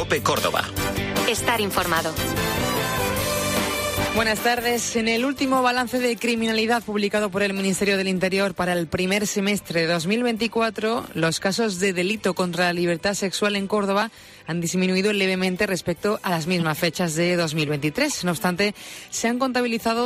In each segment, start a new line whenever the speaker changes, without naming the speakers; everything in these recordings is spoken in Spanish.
COPE Córdoba.
Estar informado.
Buenas tardes. En el último balance de criminalidad publicado por el Ministerio del Interior para el primer semestre de 2024, los casos de delito contra la libertad sexual en Córdoba han disminuido levemente respecto a las mismas fechas de 2023. No obstante, se han contabilizado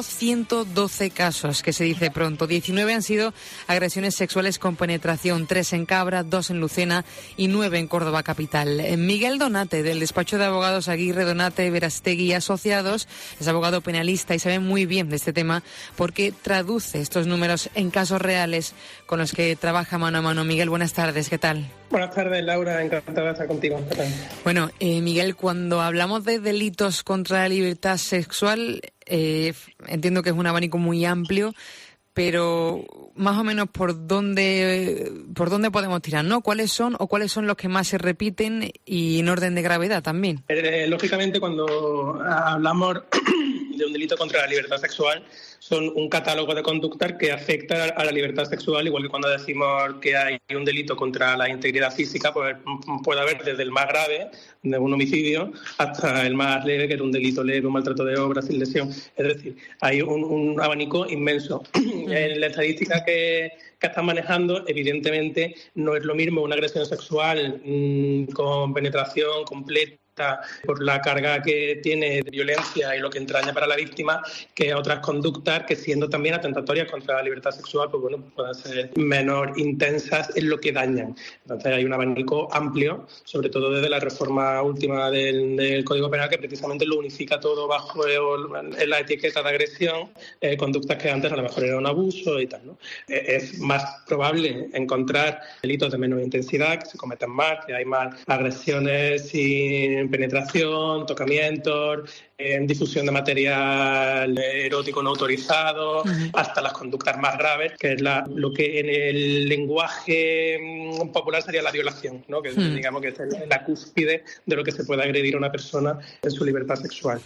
112 casos, que se dice pronto. 19 han sido agresiones sexuales con penetración, 3 en Cabra, 2 en Lucena y 9 en Córdoba capital. Miguel Donate, del despacho de abogados Aguirre Donate Verastegui y Asociados, es abogado penalista y sabe muy bien de este tema porque traduce estos números en casos reales con los que trabaja mano a mano. Miguel, buenas tardes, ¿qué tal?
Buenas tardes, Laura, encantada de estar contigo. ¿Qué tal?
Bueno, Miguel, cuando hablamos de delitos contra la libertad sexual, entiendo que es un abanico muy amplio, pero más o menos por dónde podemos tirar, ¿no? ¿Cuáles son los que más se repiten y en orden de gravedad también?
Lógicamente, cuando hablamos de un delito contra la libertad sexual, son un catálogo de conductas que afecta a la libertad sexual, igual que cuando decimos que hay un delito contra la integridad física, pues puede haber desde el más grave, de un homicidio, hasta el más leve, que es un delito leve, un maltrato de obra sin lesión. Es decir, hay un abanico inmenso. En la estadística que están manejando, evidentemente, no es lo mismo una agresión sexual con penetración completa por la carga que tiene de violencia y lo que entraña para la víctima, que otras conductas que, siendo también atentatorias contra la libertad sexual, pues bueno, pueden ser menos intensas en lo que dañan. Entonces hay un abanico amplio, sobre todo desde la reforma última del Código Penal, que precisamente lo unifica todo bajo la etiqueta de agresión, conductas que antes a lo mejor era un abuso y tal, ¿no? Es más probable encontrar delitos de menor intensidad, que se cometen más, que hay más agresiones sin penetración, tocamientos, difusión de material erótico no autorizado, hasta las conductas más graves, que es lo que en el lenguaje popular sería la violación, ¿no? Que digamos que es la cúspide de lo que se puede agredir a una persona en su libertad sexual.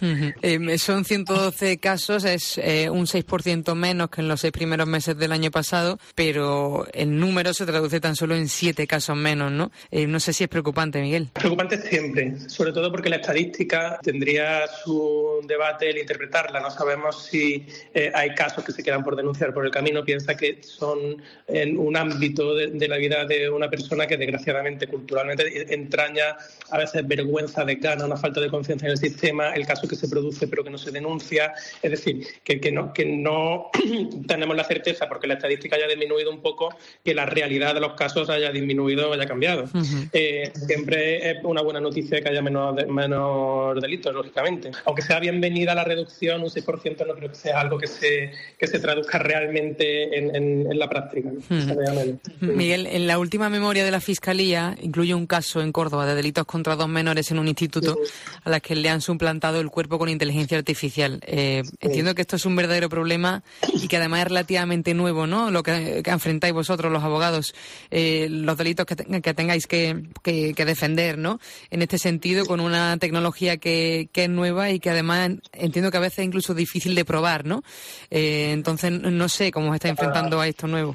Son 112 casos, es un 6% menos que en los 6 primeros meses del año pasado, pero el número se traduce tan solo en 7 casos menos, ¿no? No sé si es preocupante, Miguel.
Preocupante siempre, sobre todo porque la estadística tendría su debate el interpretarla. No sabemos si hay casos que se quedan por denunciar por el camino. Piensa que son en un ámbito de la vida de una persona que desgraciadamente culturalmente entraña a veces vergüenza, desgana, una falta de confianza en el sistema, el caso que se produce pero que no se denuncia. Es decir, que no tenemos la certeza, porque la estadística haya disminuido un poco, que la realidad de los casos haya disminuido o haya cambiado. Siempre es una buena noticia que haya menos delitos, lógicamente. Aunque sea bienvenida la reducción, un 6% no creo que sea algo que se traduzca realmente en la práctica.
Miguel, en la última memoria de la Fiscalía incluye un caso en Córdoba de delitos contra 2 menores en un instituto a las que le han suplantado el cuerpo con inteligencia artificial. Entiendo que esto es un verdadero problema y que además es relativamente nuevo, ¿no? Lo que enfrentáis vosotros, los abogados, los delitos que tengáis que defender, ¿no? En este sentido, con una tecnología que es nueva y que además entiendo que a veces es incluso difícil de probar, ¿no? Entonces, no sé cómo os está enfrentando a esto nuevo.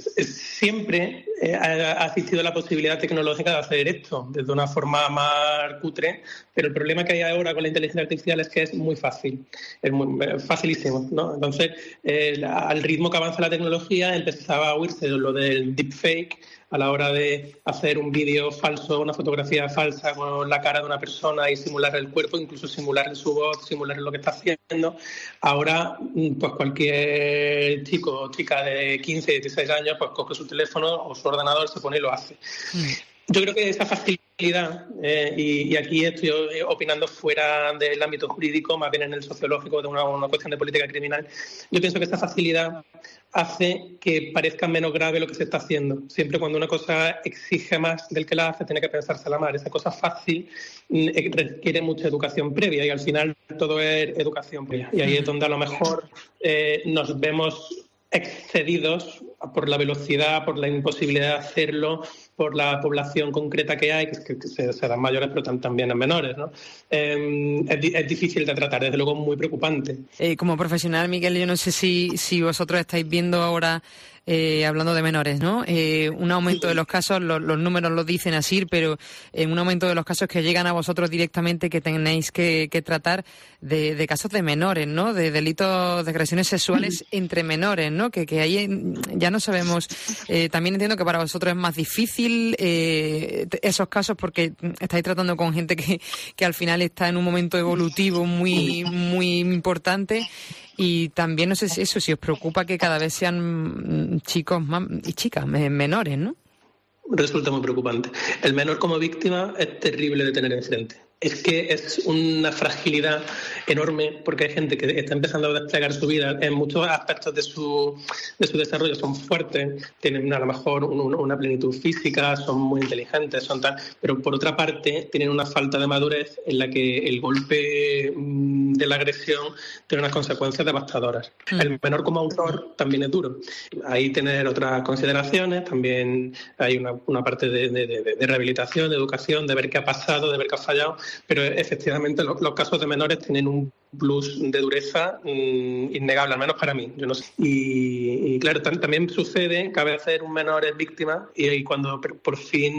Siempre ha existido la posibilidad tecnológica de hacer esto desde una forma más cutre, pero el problema que hay ahora con la inteligencia artificial es que es muy fácil, es facilísimo, ¿no? Entonces, al ritmo que avanza la tecnología, empezaba a oírse lo del deepfake, a la hora de hacer un vídeo falso, una fotografía falsa con la cara de una persona y simular el cuerpo, incluso simular su voz, simular lo que está haciendo. Ahora, pues cualquier chico o chica de 15, 16 años, pues coge su teléfono o su ordenador, se pone y lo hace. Yo creo que esa facilidad, y aquí estoy opinando fuera del ámbito jurídico, más bien en el sociológico, de una cuestión de política criminal, yo pienso que esta facilidad hace que parezca menos grave lo que se está haciendo. Siempre cuando una cosa exige más del que la hace, tiene que pensársela más. Esa cosa fácil requiere mucha educación previa y al final todo es educación previa. Y ahí es donde a lo mejor nos vemos excedidos por la velocidad, por la imposibilidad de hacerlo, por la población concreta que hay, que serán mayores pero también en menores, ¿no? Es difícil de tratar, desde luego muy preocupante.
Como profesional, Miguel, yo no sé si vosotros estáis viendo ahora hablando de menores, ¿no? Un aumento de los casos, los números lo dicen así, pero un aumento de los casos que llegan a vosotros directamente, que tenéis que tratar de casos de menores, ¿no? De delitos de agresiones sexuales entre menores, ¿no? Que ahí ya no sabemos. También entiendo que para vosotros es más difícil esos casos porque estáis tratando con gente que al final está en un momento evolutivo muy, muy importante. Y también no sé si os preocupa que cada vez sean chicos y chicas menores, ¿no?
Resulta muy preocupante. El menor como víctima es terrible de tener enfrente. Es que es una fragilidad enorme porque hay gente que está empezando a desplegar su vida en muchos aspectos de su desarrollo. Son fuertes, tienen a lo mejor una plenitud física, son muy inteligentes, son tal, pero por otra parte tienen una falta de madurez en la que el golpe de la agresión tiene unas consecuencias devastadoras. El menor como autor también es duro. Ahí tener otras consideraciones, también hay una parte de rehabilitación, de educación, de ver qué ha pasado, de ver qué ha fallado. Pero efectivamente los casos de menores tienen un plus de dureza innegable, al menos para mí. Yo no sé. Y claro, también sucede que a veces un menor es víctima y cuando por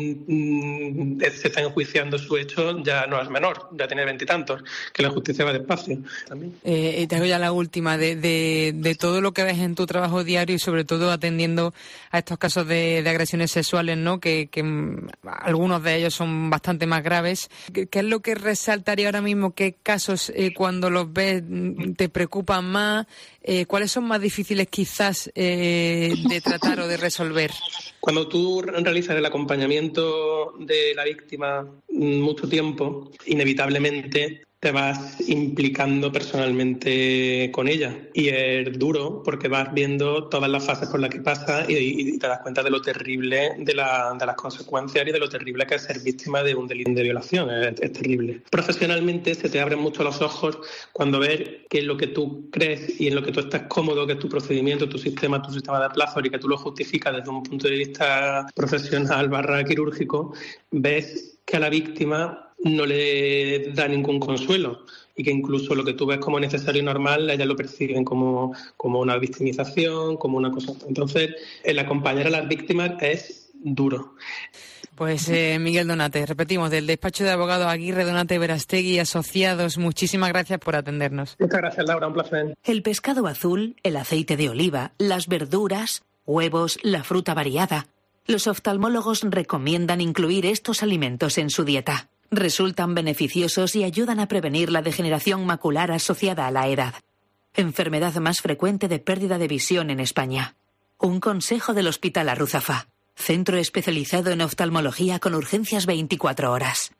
fin se está enjuiciando su hecho ya no es menor, ya tiene 20 y tantos, que la justicia va despacio también.
Te hago ya la última, de todo lo que ves en tu trabajo diario y sobre todo atendiendo a estos casos de agresiones sexuales, ¿no? Que algunos de ellos son bastante más graves. ¿Qué es lo que resaltaría ahora mismo? ¿Qué casos cuando los ves te preocupan más? ¿Cuáles son más difíciles quizás de tratar o de resolver?
Cuando tú realizas el acompañamiento de la víctima mucho tiempo, inevitablemente te vas implicando personalmente con ella. Y es duro porque vas viendo todas las fases por las que pasa y te das cuenta de lo terrible de las consecuencias y de lo terrible que es ser víctima de un delito de violación. Es terrible. Profesionalmente se te abren mucho los ojos cuando ves que en lo que tú crees y en lo que tú estás cómodo, que es tu procedimiento, tu sistema de plazos y que tú lo justificas desde un punto de vista profesional / quirúrgico, ves que a la víctima no le da ningún consuelo y que incluso lo que tú ves como necesario y normal, ellas lo perciben como una victimización, como una cosa. Entonces, el acompañar a las víctimas es duro.
Pues Miguel Donate, repetimos, del despacho de abogados Aguirre, Donate, Verastegui y Asociados, muchísimas gracias por atendernos.
Muchas gracias, Laura, un placer.
El pescado azul, el aceite de oliva, las verduras, huevos, la fruta variada. Los oftalmólogos recomiendan incluir estos alimentos en su dieta. Resultan beneficiosos y ayudan a prevenir la degeneración macular asociada a la edad, enfermedad más frecuente de pérdida de visión en España. Un consejo del Hospital Arruzafa, centro especializado en oftalmología con urgencias 24 horas.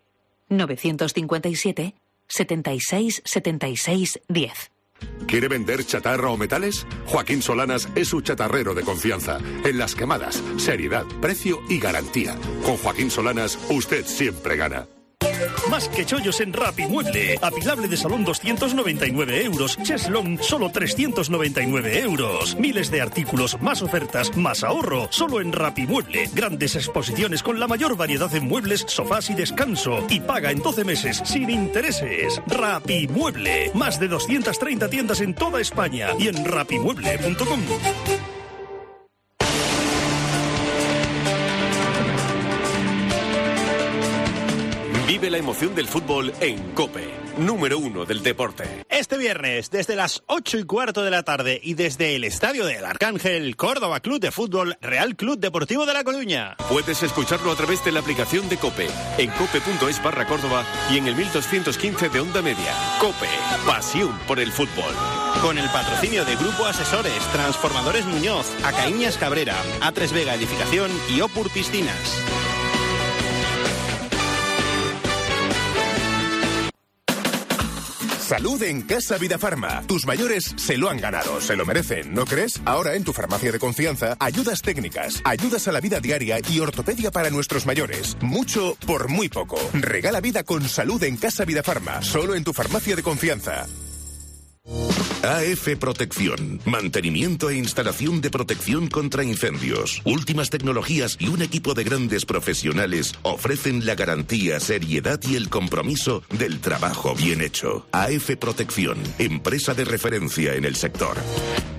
957 76 76 10.
¿Quiere vender chatarra o metales? Joaquín Solanas es su chatarrero de confianza. En las quemadas, seriedad, precio y garantía. Con Joaquín Solanas, usted siempre gana.
Más que chollos en Rapimueble. Apilable de salón 299 euros. Cheslong solo 399 euros. Miles de artículos, más ofertas, más ahorro. Solo en Rapimueble. Grandes exposiciones con la mayor variedad de muebles, sofás y descanso. Y paga en 12 meses sin intereses. Rapimueble. Más de 230 tiendas en toda España y en rapimueble.com.
Vive la emoción del fútbol en COPE, número 1 del deporte.
Este viernes, desde las 8:15 de la tarde y desde el Estadio del Arcángel, Córdoba Club de Fútbol, Real Club Deportivo de La Coruña.
Puedes escucharlo a través de la aplicación de COPE, en cope.es/Córdoba y en el 1215 de Onda Media. COPE, pasión por el fútbol.
Con el patrocinio de Grupo Asesores, Transformadores Muñoz, Acaíñas Cabrera, A3 Vega Edificación y Opur Piscinas.
Salud en Casa Vidafarma. Tus mayores se lo han ganado, se lo merecen, ¿no crees? Ahora en tu farmacia de confianza, ayudas técnicas, ayudas a la vida diaria y ortopedia para nuestros mayores. Mucho por muy poco. Regala vida con salud en Casa Vidafarma, solo en tu farmacia de confianza. AF Protección. Mantenimiento e instalación de protección contra incendios. Últimas tecnologías y un equipo de grandes profesionales ofrecen la garantía, seriedad y el compromiso del trabajo bien hecho. AF Protección. Empresa de referencia en el sector.